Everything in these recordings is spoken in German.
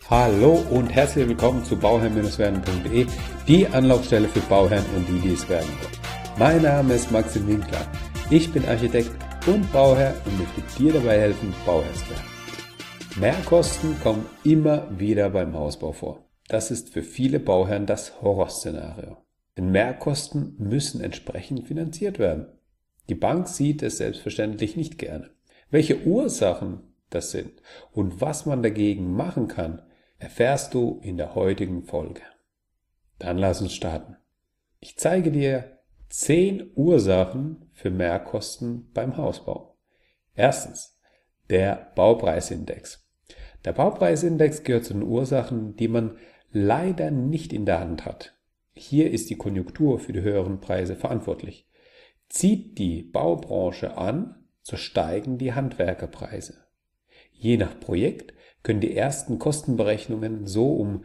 Hallo und herzlich willkommen zu bauherr-werden.de, die Anlaufstelle für Bauherren und die es werden wollen. Mein Name ist Maxim Winkler, ich bin Architekt und Bauherr und möchte dir dabei helfen, Bauherr zu werden. Mehrkosten kommen immer wieder beim Hausbau vor. Das ist für viele Bauherren das Horrorszenario. Denn Mehrkosten müssen entsprechend finanziert werden. Die Bank sieht es selbstverständlich nicht gerne. Welche Ursachen das sind und was man dagegen machen kann, erfährst du in der heutigen Folge. Dann lass uns starten. Ich zeige dir 10 Ursachen für Mehrkosten beim Hausbau. Erstens, der Baupreisindex. Der Baupreisindex gehört zu den Ursachen, die man leider nicht in der Hand hat. Hier ist die Konjunktur für die höheren Preise verantwortlich. Zieht die Baubranche an, so steigen die Handwerkerpreise. Je nach Projekt können die ersten Kostenberechnungen so um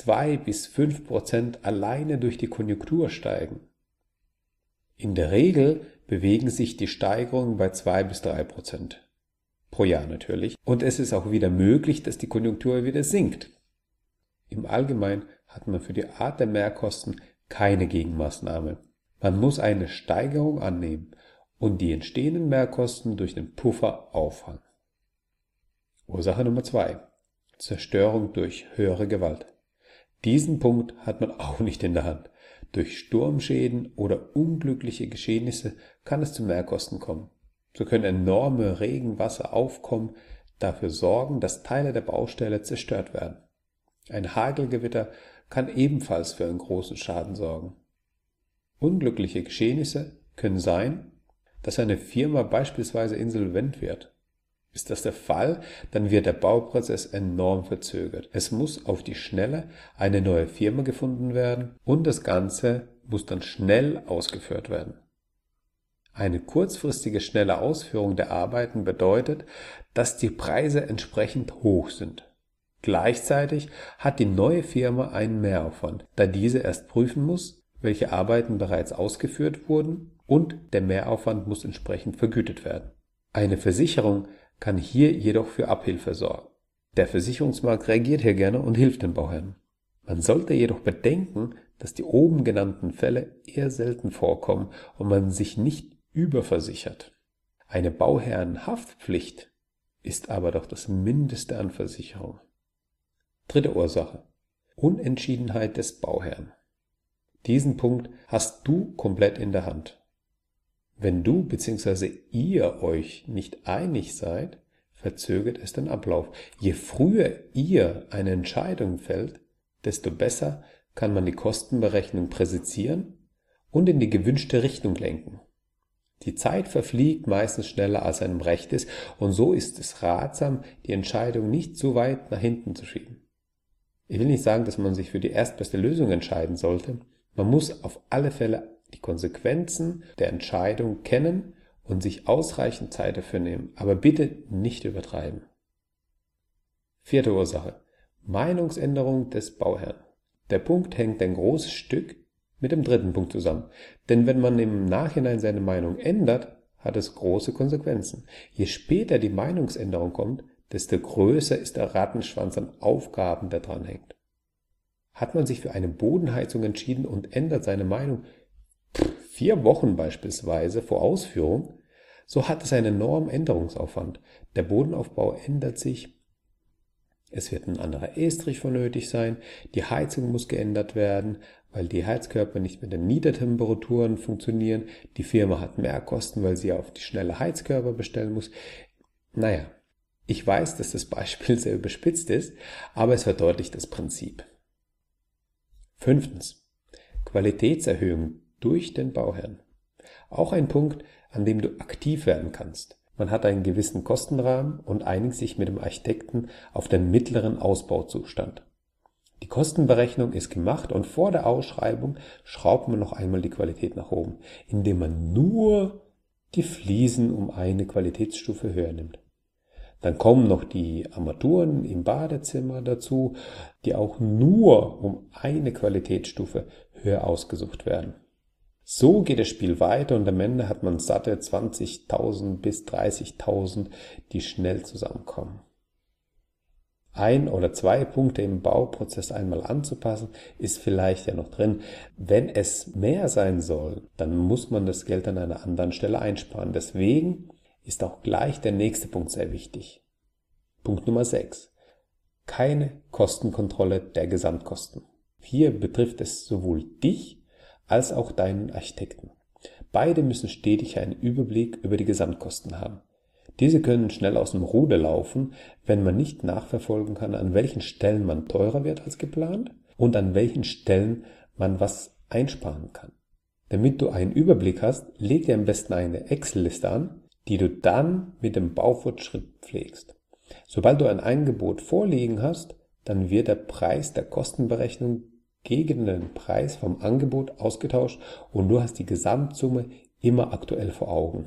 2-5% alleine durch die Konjunktur steigen. In der Regel bewegen sich die Steigerungen bei 2-3%. Pro Jahr natürlich. Und es ist auch wieder möglich, dass die Konjunktur wieder sinkt. Im Allgemeinen hat man für die Art der Mehrkosten keine Gegenmaßnahme. Man muss eine Steigerung annehmen und die entstehenden Mehrkosten durch den Puffer auffangen. Ursache Nummer 2. Zerstörung durch höhere Gewalt. Diesen Punkt hat man auch nicht in der Hand. Durch Sturmschäden oder unglückliche Geschehnisse kann es zu Mehrkosten kommen. So können enorme Regenwasseraufkommen dafür sorgen, dass Teile der Baustelle zerstört werden. Ein Hagelgewitter kann ebenfalls für einen großen Schaden sorgen. Unglückliche Geschehnisse können sein, dass eine Firma beispielsweise insolvent wird. Ist das der Fall, dann wird der Bauprozess enorm verzögert. Es muss auf die Schnelle eine neue Firma gefunden werden und das Ganze muss dann schnell ausgeführt werden. Eine kurzfristige schnelle Ausführung der Arbeiten bedeutet, dass die Preise entsprechend hoch sind. Gleichzeitig hat die neue Firma einen Mehraufwand, da diese erst prüfen muss, welche Arbeiten bereits ausgeführt wurden und der Mehraufwand muss entsprechend vergütet werden. Eine Versicherung kann hier jedoch für Abhilfe sorgen. Der Versicherungsmarkt reagiert hier gerne und hilft den Bauherren. Man sollte jedoch bedenken, dass die oben genannten Fälle eher selten vorkommen und man sich nicht überversichert. Eine Bauherrenhaftpflicht ist aber doch das Mindeste an Versicherung. Dritte Ursache: Unentschiedenheit des Bauherrn. Diesen Punkt hast du komplett in der Hand. Wenn du bzw. ihr euch nicht einig seid, verzögert es den Ablauf. Je früher ihr eine Entscheidung fällt, desto besser kann man die Kostenberechnung präzisieren und in die gewünschte Richtung lenken. Die Zeit verfliegt meistens schneller als einem recht ist und so ist es ratsam, die Entscheidung nicht zu weit nach hinten zu schieben. Ich will nicht sagen, dass man sich für die erstbeste Lösung entscheiden sollte. Man muss auf alle Fälle die Konsequenzen der Entscheidung kennen und sich ausreichend Zeit dafür nehmen, aber bitte nicht übertreiben. Vierte Ursache: Meinungsänderung des Bauherrn. Der Punkt hängt ein großes Stück mit dem dritten Punkt zusammen, denn wenn man im Nachhinein seine Meinung ändert, hat es große Konsequenzen. Je später die Meinungsänderung kommt, desto größer ist der Rattenschwanz an Aufgaben, der dran hängt. Hat man sich für eine Bodenheizung entschieden und ändert seine Meinung 4 Wochen beispielsweise vor Ausführung, so hat es einen enormen Änderungsaufwand. Der Bodenaufbau ändert sich, es wird ein anderer Estrich vonnötig sein, die Heizung muss geändert werden, weil die Heizkörper nicht mit den Niedertemperaturen funktionieren, die Firma hat mehr Kosten, weil sie auf die schnelle Heizkörper bestellen muss. Naja, ich weiß, dass das Beispiel sehr überspitzt ist, aber es verdeutlicht das Prinzip. 5. Qualitätserhöhung durch den Bauherrn. Auch ein Punkt, an dem du aktiv werden kannst. Man hat einen gewissen Kostenrahmen und einigt sich mit dem Architekten auf den mittleren Ausbauzustand. Die Kostenberechnung ist gemacht und vor der Ausschreibung schraubt man noch einmal die Qualität nach oben, indem man nur die Fliesen um eine Qualitätsstufe höher nimmt. Dann kommen noch die Armaturen im Badezimmer dazu, die auch nur um eine Qualitätsstufe höher ausgesucht werden. So geht das Spiel weiter und am Ende hat man satte 20.000 bis 30.000, die schnell zusammenkommen. 1 oder 2 Punkte im Bauprozess einmal anzupassen, ist vielleicht ja noch drin. Wenn es mehr sein soll, dann muss man das Geld an einer anderen Stelle einsparen. Deswegen ist auch gleich der nächste Punkt sehr wichtig. Punkt Nummer 6. Keine Kostenkontrolle der Gesamtkosten. Hier betrifft es sowohl dich als auch deinen Architekten. Beide müssen stetig einen Überblick über die Gesamtkosten haben. Diese können schnell aus dem Ruder laufen, wenn man nicht nachverfolgen kann, an welchen Stellen man teurer wird als geplant und an welchen Stellen man was einsparen kann. Damit du einen Überblick hast, leg dir am besten eine Excel-Liste an, die du dann mit dem Baufortschritt pflegst. Sobald du ein Angebot vorliegen hast, dann wird der Preis der Kostenberechnung gegen den Preis vom Angebot ausgetauscht und du hast die Gesamtsumme immer aktuell vor Augen.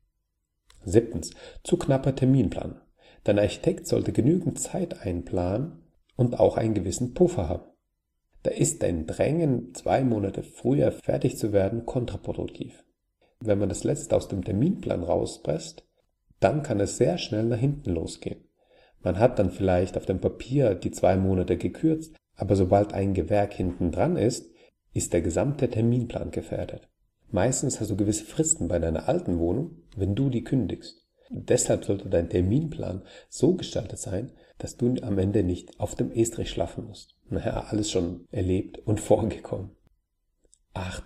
7. Zu knapper Terminplan. Dein Architekt sollte genügend Zeit einplanen und auch einen gewissen Puffer haben. Da ist dein Drängen, 2 Monate früher fertig zu werden, kontraproduktiv. Wenn man das Letzte aus dem Terminplan rauspresst, dann kann es sehr schnell nach hinten losgehen. Man hat dann vielleicht auf dem Papier die 2 Monate gekürzt, aber sobald ein Gewerk hinten dran ist der gesamte Terminplan gefährdet. Meistens hast du gewisse Fristen bei deiner alten Wohnung, wenn du die kündigst. Deshalb sollte dein Terminplan so gestaltet sein, dass du am Ende nicht auf dem Estrich schlafen musst. Alles schon erlebt und vorgekommen. 8.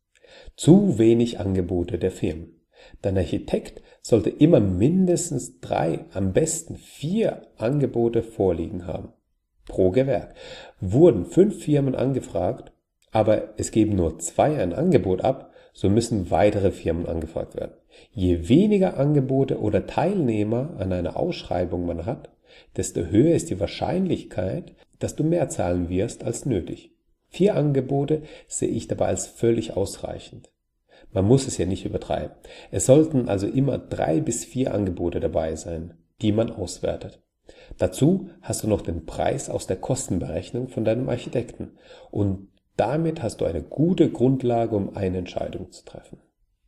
Zu wenig Angebote der Firmen. Dein Architekt sollte immer mindestens 3, am besten 4 Angebote vorliegen haben. Pro Gewerk. Wurden 5 Firmen angefragt, aber es geben nur 2 ein Angebot ab, so müssen weitere Firmen angefragt werden. Je weniger Angebote oder Teilnehmer an einer Ausschreibung man hat, desto höher ist die Wahrscheinlichkeit, dass du mehr zahlen wirst als nötig. 4 Angebote sehe ich dabei als völlig ausreichend. Man muss es ja nicht übertreiben. Es sollten also immer 3 bis 4 Angebote dabei sein, die man auswertet. Dazu hast du noch den Preis aus der Kostenberechnung von deinem Architekten und damit hast du eine gute Grundlage, um eine Entscheidung zu treffen.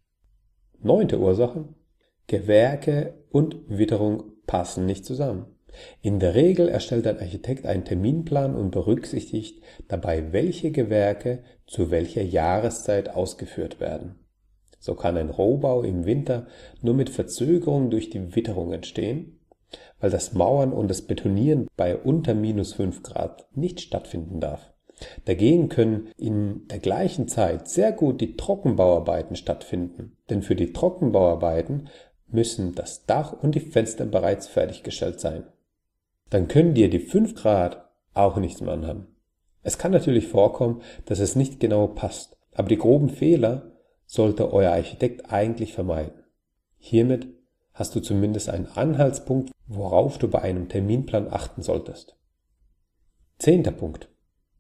9. Ursache. Gewerke und Witterung passen nicht zusammen. In der Regel erstellt ein Architekt einen Terminplan und berücksichtigt dabei, welche Gewerke zu welcher Jahreszeit ausgeführt werden. So kann ein Rohbau im Winter nur mit Verzögerung durch die Witterung entstehen, weil das Mauern und das Betonieren bei unter -5 Grad nicht stattfinden darf. Dagegen können in der gleichen Zeit sehr gut die Trockenbauarbeiten stattfinden, denn für die Trockenbauarbeiten müssen das Dach und die Fenster bereits fertiggestellt sein. Dann können dir die 5 Grad auch nichts mehr anhaben. Es kann natürlich vorkommen, dass es nicht genau passt, aber die groben Fehler sollte euer Architekt eigentlich vermeiden. Hiermit hast du zumindest einen Anhaltspunkt, worauf du bei einem Terminplan achten solltest. 10. Punkt.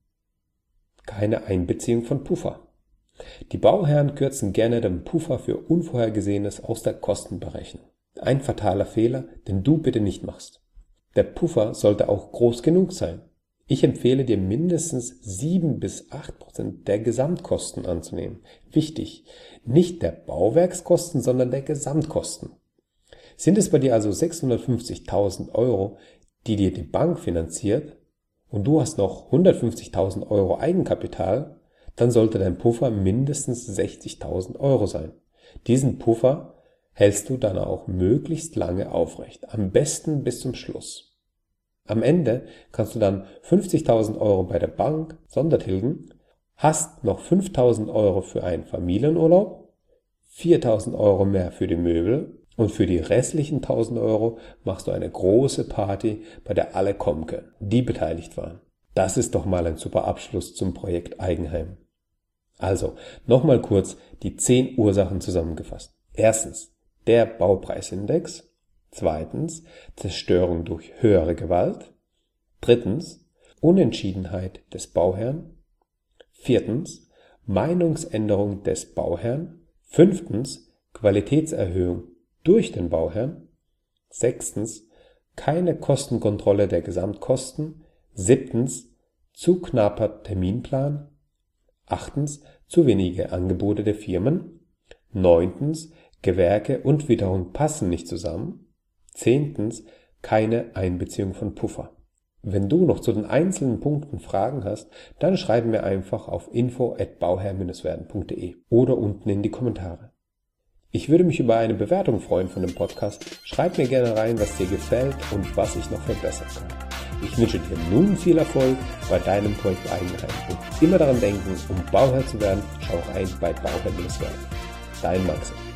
Keine Einbeziehung von Puffer. Die Bauherren kürzen gerne den Puffer für Unvorhergesehenes aus der Kostenberechnung. Ein fataler Fehler, den du bitte nicht machst. Der Puffer sollte auch groß genug sein. Ich empfehle dir mindestens 7 bis 8% der Gesamtkosten anzunehmen. Wichtig, nicht der Bauwerkskosten, sondern der Gesamtkosten. Sind es bei dir also 650.000 Euro, die dir die Bank finanziert und du hast noch 150.000 Euro Eigenkapital, dann sollte dein Puffer mindestens 60.000 Euro sein. Diesen Puffer hältst du dann auch möglichst lange aufrecht, am besten bis zum Schluss. Am Ende kannst du dann 50.000 Euro bei der Bank sondertilgen, hast noch 5.000 Euro für einen Familienurlaub, 4.000 Euro mehr für die Möbel und für die restlichen 1.000 Euro machst du eine große Party, bei der alle kommen können, die beteiligt waren. Das ist doch mal ein super Abschluss zum Projekt Eigenheim. Also, nochmal kurz die 10 Ursachen zusammengefasst. Erstens, der Baupreisindex. Zweitens, Zerstörung durch höhere Gewalt. Drittens, Unentschiedenheit des Bauherrn. Viertens, Meinungsänderung des Bauherrn. Fünftens, Qualitätserhöhung durch den Bauherrn. Sechstens, keine Kostenkontrolle der Gesamtkosten. Siebtens, zu knapper Terminplan. Achtens, zu wenige Angebote der Firmen. Neuntens, Gewerke und Witterung passen nicht zusammen. Zehntens, keine Einbeziehung von Puffer. Wenn du noch zu den einzelnen Punkten Fragen hast, dann schreib mir einfach auf info@bauherr-werden.de oder unten in die Kommentare. Ich würde mich über eine Bewertung freuen von dem Podcast. Schreib mir gerne rein, was dir gefällt und was ich noch verbessern kann. Ich wünsche dir nun viel Erfolg bei deinem Projekt Eigenheim und immer daran denken, um Bauherr zu werden, schau rein bei Bauherr-werden. Dein Max.